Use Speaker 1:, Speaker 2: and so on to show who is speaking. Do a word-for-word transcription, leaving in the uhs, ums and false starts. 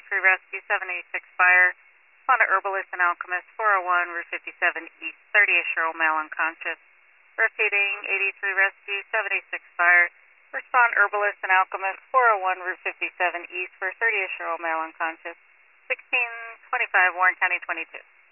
Speaker 1: eighty-three Rescue, seven eighty-six Fire. Respond to Herbalist and Alchemist, four oh one, Route fifty-seven East, thirty-eight-year-old male unconscious. Repeating, eighty-three Rescue, seven eighty-six Fire. Respond Herbalist and Alchemist, four oh one, Route fifty-seven East for thirty-eight-year-old male unconscious. sixteen twenty-five, Warren County twenty-two.